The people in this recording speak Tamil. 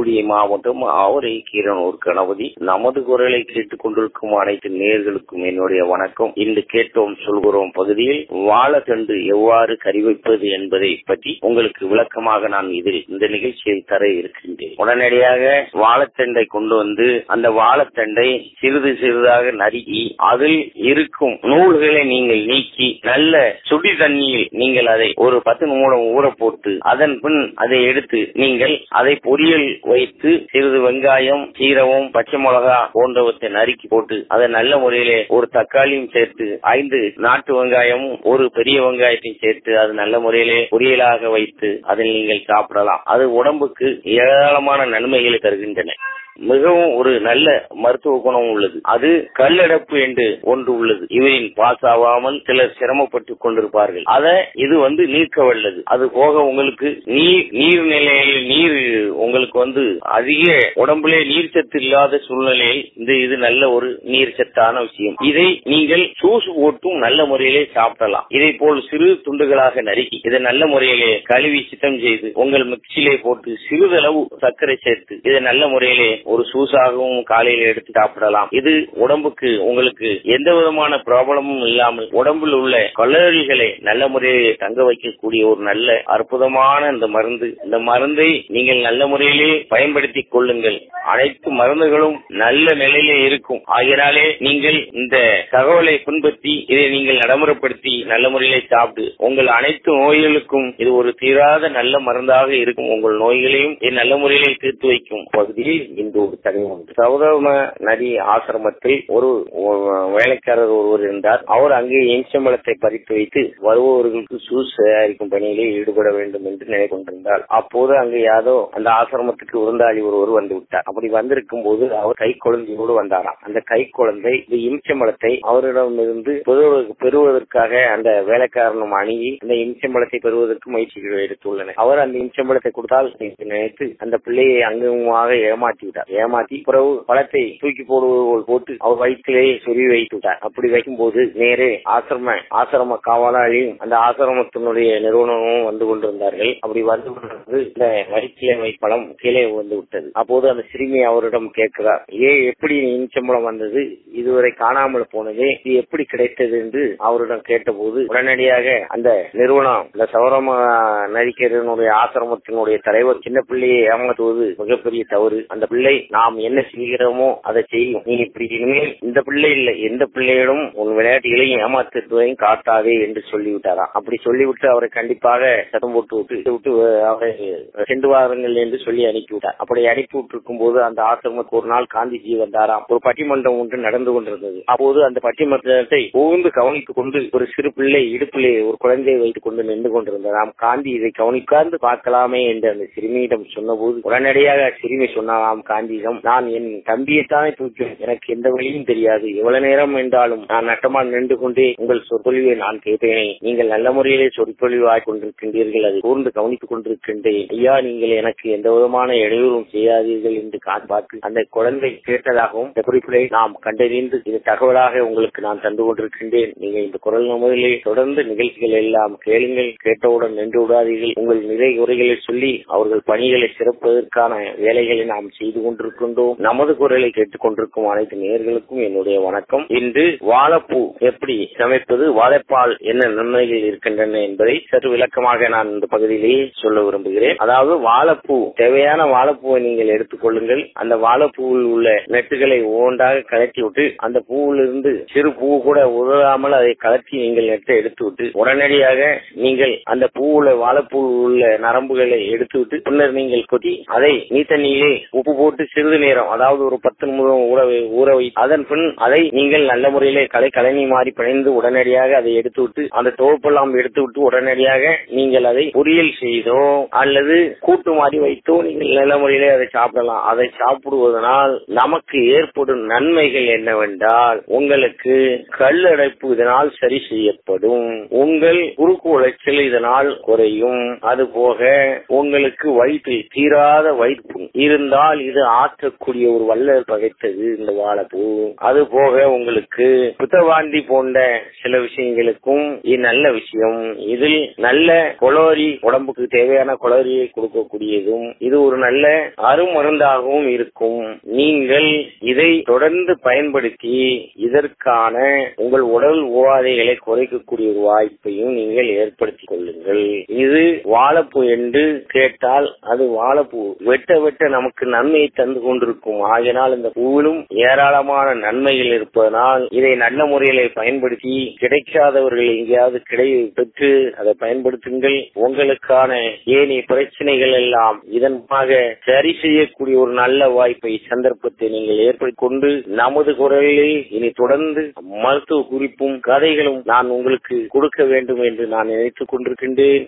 தூத்துக்குடி மாவட்டம் ஆவரை கீரனூர் கணபதி. நமது குரலை கேட்டுக் கொண்டிருக்கும் அனைத்து நேயர்களுக்கும் என்னுடைய வணக்கம். இன்று கேட்டோம் சொல்கிறோம் பகுதியில் வாழைத்தண்டு எவ்வாறு கறி வைப்பது என்பதை பற்றி உங்களுக்கு விளக்கமாக நான் இந்த நிகழ்ச்சியை தர இருக்கின்றேன். உடனடியாக வாழைத்தண்டை கொண்டு வந்து அந்த வாழைத்தண்டை சிறிது சிறிதாக நறுக்கி அதில் இருக்கும் நூல்களை நீங்கள் நீக்கி நல்ல சுடி தண்ணியில் நீங்கள் அதை ஒரு 10 நிமிடம் ஊற போட்டு அதன் பின் அதை எடுத்து நீங்கள் அதை பொரியல் வைத்து சிறிது வெங்காயம், சீரகம், பச்சை மிளகா போன்றவற்றை நறுக்கி போட்டு அதை நல்ல முறையிலே ஒரு தக்காளியும் சேர்த்து 5 நாட்டு வெங்காயமும் ஒரு பெரிய வெங்காயத்தையும் சேர்த்து அது நல்ல முறையிலே பொரியலாக வைத்து அதை நீங்கள் சாப்பிடலாம். அது உடம்புக்கு ஏராளமான நன்மைகளை தருகின்றன. மிகவும் ஒரு நல்ல மருத்துவ குணம் உள்ளது. அது கல்லடப்பு என்று ஒன்று உள்ளது. இவரின் பாஸ் ஆகாமல் சிலர் சிரமப்பட்டுக் கொண்டிருப்பார்கள். அதை இது நீக்க வல்லது. அது போக உங்களுக்கு நீர் உங்களுக்கு அதிக உடம்புலே நீர் சத்து இல்லாத சூழ்நிலையில் இது நல்ல ஒரு நீர் சத்தான விஷயம். இதை நீங்கள் ஜூஸ் போட்டும் நல்ல முறையிலே சாப்பிடலாம். இதை போல் சிறு துண்டுகளாக நறுக்கி இதை நல்ல முறையிலே கழுவி சுத்தம் செய்து உங்கள் மிக்சியிலே போட்டு சிறிதளவு சர்க்கரை சேர்த்து இதை நல்ல முறையிலே ஒரு சூசாகவும் காலையில் எடுத்து சாப்பிடலாம். இது உடம்புக்கு உங்களுக்கு எந்த விதமான ப்ராப்ளமும் இல்லாமல் உடம்பில் உள்ள கலோரிகளை நல்ல முறையிலே தங்க வைக்கக்கூடிய ஒரு நல்ல அற்புதமான இந்த மருந்தை நீங்கள் நல்ல முறையிலே பயன்படுத்திக் கொள்ளுங்கள். அனைத்து மருந்துகளும் நல்ல நிலையிலே இருக்கும். ஆகினாலே நீங்கள் இந்த தகவலை பின்பற்றி இதை நீங்கள் நடைமுறைப்படுத்தி நல்ல முறையிலே சாப்பிட்டு உங்கள் அனைத்து நோய்களுக்கும் இது ஒரு தீராத நல்ல மருந்தாக இருக்கும். உங்கள் நோய்களையும் நல்ல முறையிலே தீர்த்து வைக்கும் பகுதியில் இந்த ஒரு தகவல் உண்டு. சௌதம நதி ஆசிரமத்தில் ஒரு வேலைக்காரர் ஒருவர் இருந்தார். அவர் அங்கே எம்சம்பளத்தை பறித்து வைத்து வருபவர்களுக்கு ஜூஸ் தயாரிக்கும் பணியிலே ஈடுபட வேண்டும் என்று நினைவு கொண்டிருந்தார். அப்போது அங்கு யாதோ அந்த ஆசிரமத்துக்கு விருந்தாளி ஒருவர் வந்து விட்டார். அப்படி வந்திருக்கும் போது அவர் கை குழந்தையோடு வந்தாராம். அந்த கை குழந்தை இந்த இம்சம்பளத்தை அவரிடமிருந்து பெறுவதற்காக அந்த வேலைக்காரனும் அணுகி அந்த இம்சம்பளத்தை பெறுவதற்கு முயற்சிகள் எடுத்துள்ளனர். அவர் அந்த இம்சம்பளத்தை கொடுத்தால் நினைத்து அந்த பிள்ளையை அங்குமாக ஏமாற்றி பிறகு பழத்தை தூக்கி போடுவது போட்டு அவர் வயிற்றிலேயே சொருவி வைத்து விட்டார். அப்படி வைக்கும் போது நேரே ஆசிரம காவலாளியும் அந்த ஆசிரமத்தினுடைய நிறுவனமும் வந்து கொண்டிருந்தார்கள். அப்படி வந்து இந்த வயிற்றிலே பழம் கீழே வந்து விட்டது. அப்போது அந்த சிறுமி அவரிடம் கேட்கிறார், எப்படி இன்சம்பளம் வந்தது, இதுவரை காணாமல் போனதே, இது எப்படி கிடைத்தது என்று அவரிடம் கேட்டபோது உடனடியாக அந்த நிறுவனம் இந்த சௌரம நரிக்கரனுடைய ஆசிரமத்தினுடைய தலைவர் சின்ன பிள்ளையை ஏமாற்றுவது மிகப்பெரிய தவறு. அந்த பிள்ளை நாம் என்ன செய்கிறோமோ அதை செய்யும். நீ இப்படி இனிமேல் இந்த பிள்ளை இல்லை எந்த பிள்ளையிடம் உன் விளையாட்டுகளையும் ஏமாற்றுவதையும் காட்டாதே என்று சொல்லிவிட்டாராம். அப்படி சொல்லிவிட்டு அவரை கண்டிப்பாக சத்தம் போட்டு விட்டு அவரை சென்று வாருங்கள் என்று சொல்லி அனுப்பிவிட்டார். அப்படி அனுப்பிவிட்டிருக்கும் போது அந்த ஆசிரமத்துக்கு ஒரு நாள் காந்திஜி வந்தாராம். ஒரு பட்டிமன்றம் ஒன்று நடந்து கொண்டிருந்தது. அப்போது அந்த பட்டிமன்றத்தை புகுந்து கவனித்துக் கொண்டு ஒரு சிறு பிள்ளை இடுப்பிலே ஒரு குழந்தையை வைத்துக் கொண்டு நின்று கொண்டிருந்தாராம். காந்தி இதை கவனிக்காந்து பார்க்கலாமே என்று அந்த சிறுமியிடம் சொன்னபோது உடனடியாக சிறுமி சொன்னாராம் காந்தியிடம், நான் என் தம்பியைத்தானே தூக்கினேன், எனக்கு எந்த வழியும் தெரியாது, எவ்வளவு நேரம் என்றாலும் நான் நட்டமாக நின்று கொண்டே உங்கள் சொற்பொழிவை நான் கேட்பேனே, நீங்கள் நல்ல முறையிலே சொற்பொழிவாய் கொண்டிருக்கின்றீர்கள், அதை கூர்ந்து கவனித்துக் கொண்டிருக்கின்றேன் ஐயா, நீங்கள் எனக்கு எந்த விதமான இடையூறும் செய்யாதீர்கள் என்று பார்த்து அந்த குழந்தை கேட்டதாகவும் இந்த குறிப்பிலை நாம் கண்டறிந்து இது தகவலாக உங்களுக்கு நான் தந்து கொண்டிருக்கின்றேன். நீங்கள் இந்த குரல் நமுதிலே தொடர்ந்து நிகழ்ச்சிகள் எல்லாம் கேளுங்கள், கேட்டவுடன் நின்று விடாதீர்கள். உங்கள் நிறை குறைகளை சொல்லி அவர்கள் பணிகளை சிறப்பதற்கான வேலைகளை நாம் செய்து கொண்டிருக்கின்றோம். நமது குரலை கேட்டுக் கொண்டிருக்கும் அனைத்து நேயர்களுக்கும் என்னுடைய வணக்கம். இன்று வாழைப்பூ எப்படி சமைப்பது, வாழைப்பால் என்ன நன்மைகள் இருக்கின்றன என்பதை சற்று விளக்கமாக நான் இந்த பகுதியிலேயே சொல்ல விரும்புகிறேன். அதாவது வாழைப்பூ, தேவையான வாழைப்பூவை நீங்கள் எடுத்துக் கொள்ளுங்கள். அந்த வாழைப்பூவில் உள்ள நெட்டுகளை ஒவ்வொன்றாக கலட்டி விட்டு அந்த பூவிலிருந்து சிறு பூ கூட உதவாமல் அதை கலட்டி நீங்கள் நெட்டை எடுத்து விட்டு உடனடியாக நீங்கள் அந்த பூவுல வாழைப்பூ உள்ள நரம்புகளை எடுத்துவிட்டு பின்னர் நீங்கள் கொட்டி அதை நீத்தண்ணியிலே உப்பு போட்டு சிறிது நேரம், அதாவது ஒரு 10 நிமிடம் ஊற வைத்து அதன் பின் அதை நீங்கள் நல்ல முறையிலே கழனி மாறி பிணைந்து உடனடியாக அதை எடுத்துவிட்டு அந்த துவப்பெல்லாம் எடுத்துவிட்டு உடனடியாக நீங்கள் அதை பொரியல் செய்தோ அல்லது கூட்டு மாறி வைத்தோ நீங்கள் நல்ல முறையிலே அதை சாப்பிடலாம். அதை சாப்பிடுவதனால் நமக்கு ஏற்படும் நன்மைகள் என்னவென்றால் உங்களுக்கு கல்லடைப்பு இதனால் சரி செய்யப்படும், உங்கள் குறுக்கு உளைச்சல் இதனால் குறையும், அதுபோக உங்களுக்கு வயிற்றில் தீராத வயிற்று இருந்தால் இது ஆற்றக்கூடிய ஒரு வள்ளல் பகைத்தது இந்த வாழைப்பூ. அது போக உங்களுக்கு புத்தவாந்தி போன்ற சில விஷயங்களுக்கும் இது நல்ல விஷயம். இதில் நல்ல கொலோரி, உடம்புக்கு தேவையான கொலோரியை கொடுக்கக்கூடியதும் இது ஒரு நல்ல அருமருந்தாகவும் இருக்கும். நீங்கள் இதை தொடர்ந்து பயன்படுத்தி இதற்கான உங்கள் உடல் உபாதைகளை குறைக்கக்கூடிய ஒரு வாய்ப்பையும் நீங்கள் ஏற்படுத்திக் கொள்ளுங்கள். இது வாழைப்பூ என்று கேட்டால் அது வாழைப்பூ வெட்ட வெட்ட நமக்கு நன்மையை தந்து கொண்டிருக்கும். ஆகினால் இந்த பூவிலும் ஏராளமான நன்மைகள் இருப்பதனால் இதை நல்ல முறையில பயன்படுத்தி கிடைக்காதவர்கள் எங்கேயாவது பெற்று அதை பயன்படுத்துங்கள். உங்களுக்கான ஏனைய பிரச்சனைகள் எல்லாம் இதன்பாக சரி செய்யக்கூடிய ஒரு நல்ல வாய்ப்பை, சந்தர்ப்பத்தை நீங்கள் ஏற்படுத்திக் கொண்டு நமது குரலில் இனி தொடர்ந்து மருத்துவ குறிப்பும் கதைகளும் நான் உங்களுக்கு கொடுக்க வேண்டும் என்று நான் நினைத்துக் கொண்டிருக்கின்றேன்.